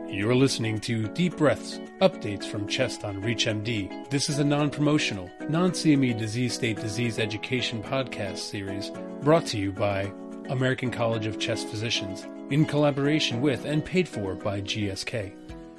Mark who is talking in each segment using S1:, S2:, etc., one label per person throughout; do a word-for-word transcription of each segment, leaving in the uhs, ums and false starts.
S1: You're listening to Deep Breaths, updates from CHEST on ReachMD. This is a non-promotional, non-C M E disease state disease education podcast series brought to you by American College of Chest Physicians in collaboration with and paid for by G S K.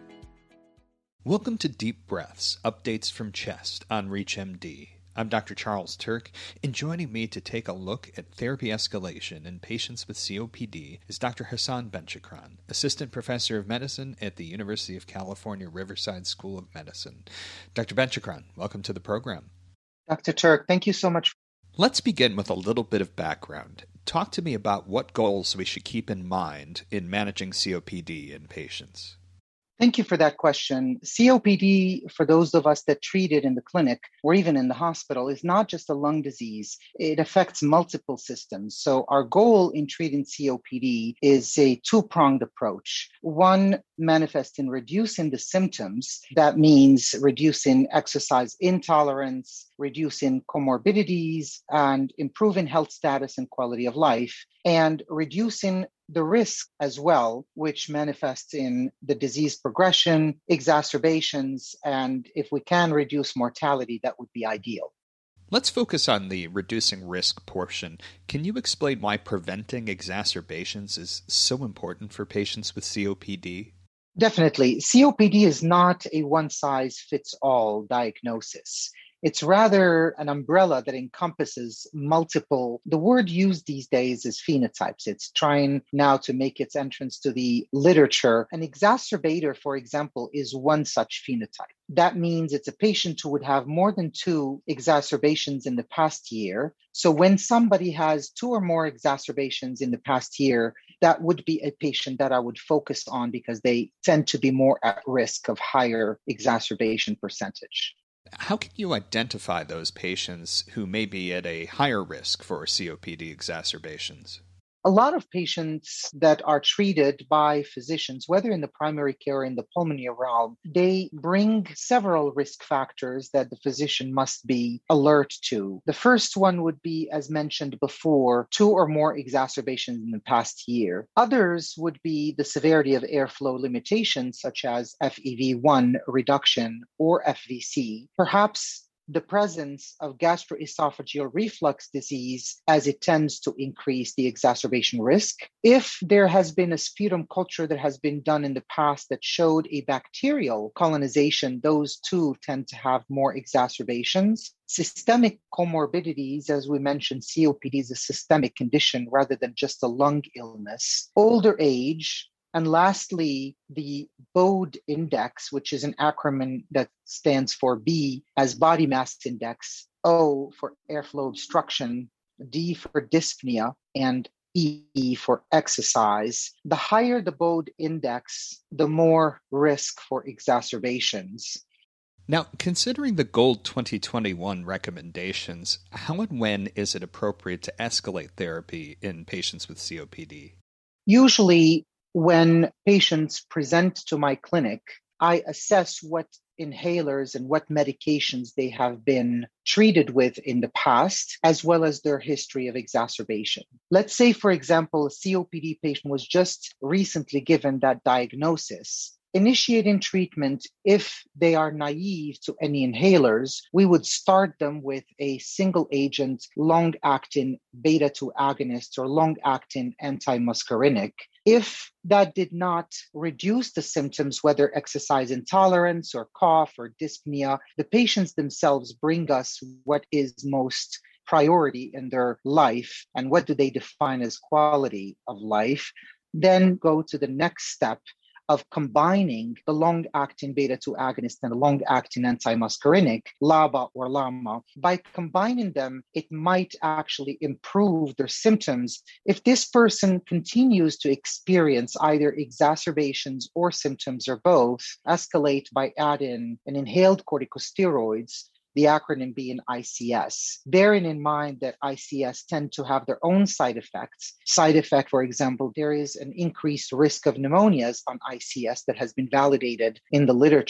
S2: Welcome to Deep Breaths, updates from CHEST on ReachMD. I'm Doctor Charles Turk, and joining me to take a look at therapy escalation in patients with C O P D is Doctor Hassan Benchikran, Assistant Professor of Medicine at the University of California, Riverside School of Medicine. Doctor Benchikran, welcome to the program.
S3: Doctor Turk, thank you so much.
S2: Let's begin with a little bit of background. Talk to me about what goals we should keep in mind in managing C O P D in patients.
S3: Thank you for that question. C O P D, for those of us that treat it in the clinic or even in the hospital, is not just a lung disease. It affects multiple systems. So our goal in treating C O P D is a two-pronged approach. One manifests in reducing the symptoms. That means reducing exercise intolerance, reducing comorbidities, and improving health status and quality of life, and reducing the risk as well, which manifests in the disease progression, exacerbations, and if we can reduce mortality, that would be ideal.
S2: Let's focus on the reducing risk portion. Can you explain why preventing exacerbations is so important for patients with C O P D?
S3: Definitely. C O P D is not a one-size-fits-all diagnosis. It's rather an umbrella that encompasses multiple. The word used these days is phenotypes. It's trying now to make its entrance to the literature. An exacerbator, for example, is one such phenotype. That means it's a patient who would have more than two exacerbations in the past year. So when somebody has two or more exacerbations in the past year, that would be a patient that I would focus on because they tend to be more at risk of higher exacerbation percentage.
S2: How can you identify those patients who may be at a higher risk for C O P D exacerbations?
S3: A lot of patients that are treated by physicians, whether in the primary care or in the pulmonary realm, they bring several risk factors that the physician must be alert to. The first one would be, as mentioned before, two or more exacerbations in the past year. Others would be the severity of airflow limitations, such as F E V one reduction or F V C. Perhaps the presence of gastroesophageal reflux disease as it tends to increase the exacerbation risk. If there has been a sputum culture that has been done in the past that showed a bacterial colonization, those too tend to have more exacerbations. Systemic comorbidities, as we mentioned, C O P D is a systemic condition rather than just a lung illness. Older age. And lastly, the BODE index, which is an acronym that stands for B as body mass index, O for airflow obstruction, D for dyspnea, and E for exercise. The higher the BODE index, the more risk for exacerbations.
S2: Now, considering the GOLD twenty twenty-one recommendations, how and when is it appropriate to escalate therapy in patients with C O P D?
S3: Usually, when patients present to my clinic, I assess what inhalers and what medications they have been treated with in the past, as well as their history of exacerbation. Let's say, for example, a C O P D patient was just recently given that diagnosis. Initiating treatment, if they are naive to any inhalers, we would start them with a single agent long-acting beta two agonist or long-acting antimuscarinic. If that did not reduce the symptoms, whether exercise intolerance or cough or dyspnea, the patients themselves bring us what is most priority in their life and what do they define as quality of life. Then go to the next step of combining the long-acting beta two agonist and the long-acting antimuscarinic, LABA or LAMA. By combining them, it might actually improve their symptoms. If this person continues to experience either exacerbations or symptoms or both, escalate by adding an inhaled corticosteroids, the acronym being I C S. Bearing in mind that I C S tend to have their own side effects. Side effect, for example, there is an increased risk of pneumonias on I C S that has been validated in the literature.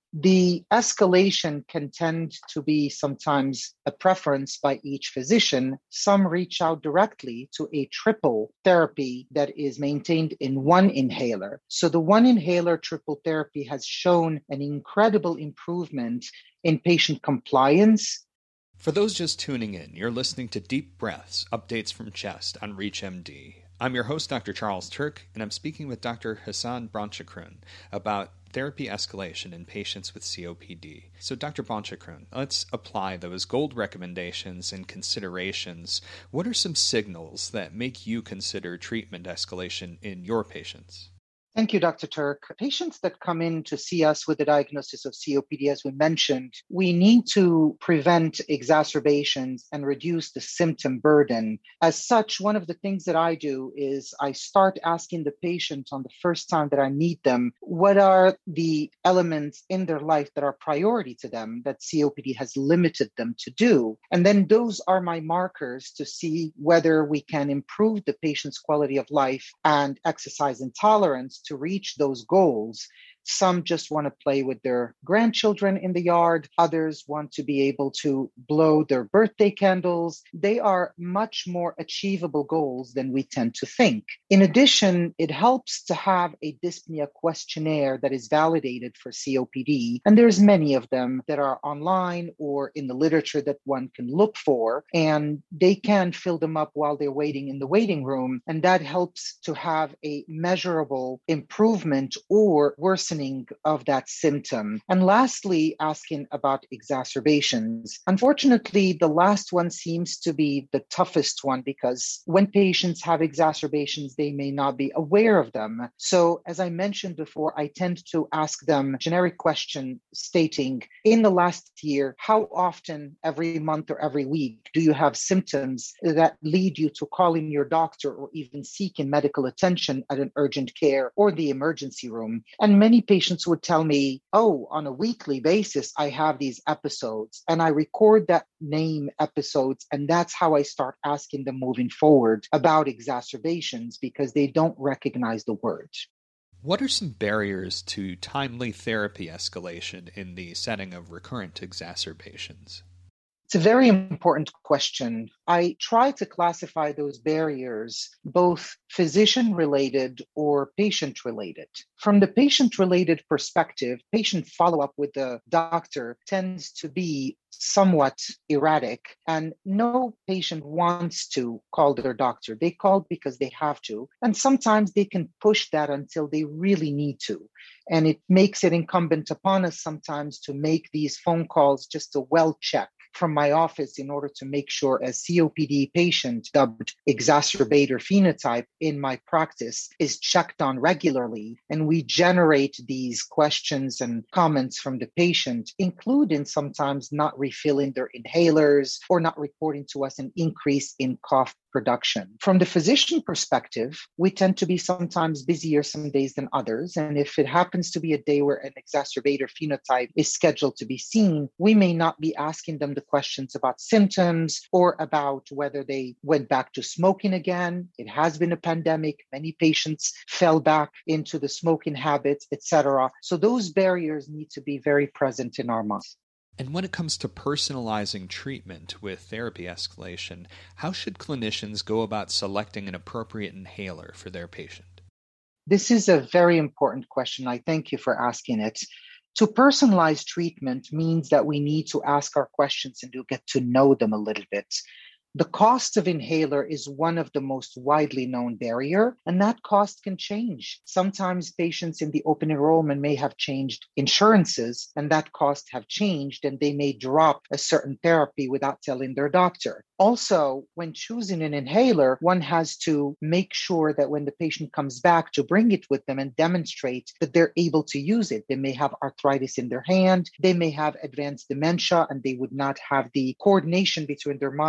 S3: The escalation can tend to be sometimes a preference by each physician. Some reach out directly to a triple therapy that is maintained in one inhaler. So the one inhaler triple therapy has shown an incredible improvement in patient compliance.
S2: For those just tuning in, you're listening to Deep Breaths, Updates from Chest on ReachMD. I'm your host, Doctor Charles Turk, and I'm speaking with Doctor Hassan Bonchakrun about therapy escalation in patients with C O P D. So, Doctor Bonchakrun, let's apply those gold recommendations and considerations. What are some signals that make you consider treatment escalation in your patients?
S3: Thank you, Doctor Turk. Patients that come in to see us with a diagnosis of C O P D, as we mentioned, we need to prevent exacerbations and reduce the symptom burden. As such, one of the things that I do is I start asking the patient on the first time that I meet them, what are the elements in their life that are priority to them that C O P D has limited them to do? And then those are my markers to see whether we can improve the patient's quality of life and exercise intolerance to reach those goals. Some just want to play with their grandchildren in the yard. Others want to be able to blow their birthday candles. They are much more achievable goals than we tend to think. In addition, it helps to have a dyspnea questionnaire that is validated for C O P D. And there's many of them that are online or in the literature that one can look for. And they can fill them up while they're waiting in the waiting room. And that helps to have a measurable improvement or worsening of that symptom. And lastly, asking about exacerbations. Unfortunately, the last one seems to be the toughest one because when patients have exacerbations, they may not be aware of them. So as I mentioned before, I tend to ask them a generic question stating, in the last year, how often, every month or every week, do you have symptoms that lead you to calling your doctor or even seeking medical attention at an urgent care or the emergency room? And many patients would tell me, oh, on a weekly basis, I have these episodes, and I record that name episodes. And that's how I start asking them moving forward about exacerbations because they don't recognize the word.
S2: What are some barriers to timely therapy escalation in the setting of recurrent exacerbations?
S3: It's a very important question. I try to classify those barriers, both physician-related or patient-related. From the patient-related perspective, patient follow-up with the doctor tends to be somewhat erratic, and no patient wants to call their doctor. They call because they have to, and sometimes they can push that until they really need to. And it makes it incumbent upon us sometimes to make these phone calls just to well check from my office in order to make sure a C O P D patient dubbed exacerbator phenotype in my practice is checked on regularly. And we generate these questions and comments from the patient, including sometimes not refilling their inhalers or not reporting to us an increase in cough production. From the physician perspective, we tend to be sometimes busier some days than others. And if it happens to be a day where an exacerbator phenotype is scheduled to be seen, we may not be asking them the questions about symptoms or about whether they went back to smoking again. It has been a pandemic. Many patients fell back into the smoking habits, et cetera. So those barriers need to be very present in our minds.
S2: And when it comes to personalizing treatment with therapy escalation, how should clinicians go about selecting an appropriate inhaler for their patient?
S3: This is a very important question. I thank you for asking it. To personalize treatment means that we need to ask our questions and to get to know them a little bit. The cost of inhaler is one of the most widely known barrier, and that cost can change. Sometimes patients in the open enrollment may have changed insurances, and that cost have changed, and they may drop a certain therapy without telling their doctor. Also, when choosing an inhaler, one has to make sure that when the patient comes back to bring it with them and demonstrate that they're able to use it. They may have arthritis in their hand, they may have advanced dementia, and they would not have the coordination between their mind and their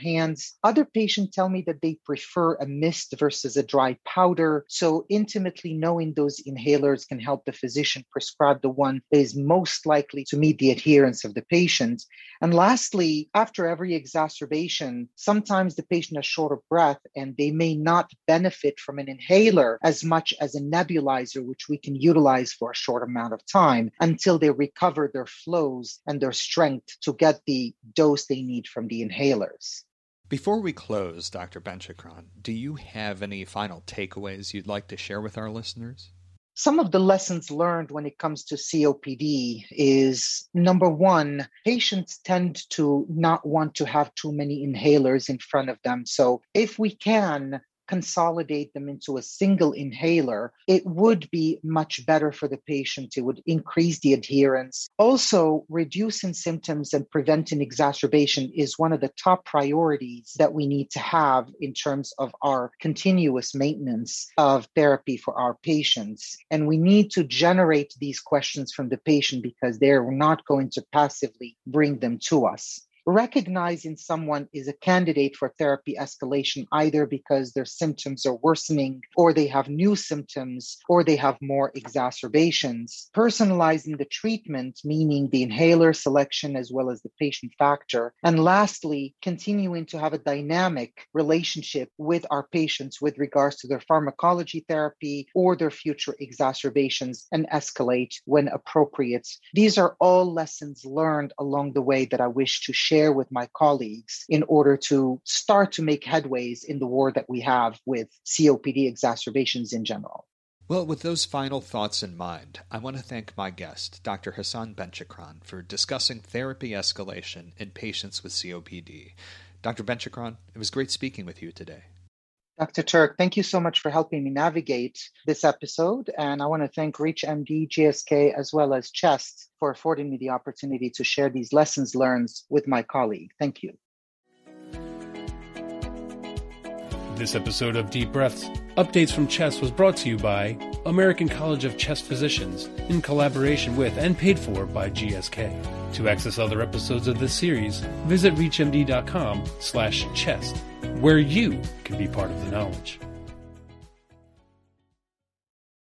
S3: hands. Other patients tell me that they prefer a mist versus a dry powder. So intimately knowing those inhalers can help the physician prescribe the one that is most likely to meet the adherence of the patient. And lastly, after every exacerbation, sometimes the patient has short of breath and they may not benefit from an inhaler as much as a nebulizer, which we can utilize for a short amount of time until they recover their flows and their strength to get the dose they need from the inhalers.
S2: Before we close, Doctor Benchikron, do you have any final takeaways you'd like to share with our listeners?
S3: Some of the lessons learned when it comes to C O P D is, number one, patients tend to not want to have too many inhalers in front of them. So if we can consolidate them into a single inhaler, it would be much better for the patient. It would increase the adherence. Also, reducing symptoms and preventing exacerbation is one of the top priorities that we need to have in terms of our continuous maintenance of therapy for our patients. And we need to generate these questions from the patient because they're not going to passively bring them to us. Recognizing someone is a candidate for therapy escalation either because their symptoms are worsening or they have new symptoms or they have more exacerbations. Personalizing the treatment, meaning the inhaler selection as well as the patient factor. And lastly, continuing to have a dynamic relationship with our patients with regards to their pharmacology therapy or their future exacerbations and escalate when appropriate. These are all lessons learned along the way that I wish to share share with my colleagues in order to start to make headways in the war that we have with C O P D exacerbations in general.
S2: Well, with those final thoughts in mind, I want to thank my guest, Doctor Hassan Benchikron, for discussing therapy escalation in patients with C O P D. Doctor Benchikron, it was great speaking with you today.
S3: Doctor Turk, thank you so much for helping me navigate this episode. And I want to thank ReachMD, G S K, as well as CHEST for affording me the opportunity to share these lessons learned with my colleague. Thank you.
S1: This episode of Deep Breaths, Updates from CHEST was brought to you by American College of Chest Physicians in collaboration with and paid for by G S K. To access other episodes of this series, visit reachmd.com slash chest, where you can be part of the knowledge.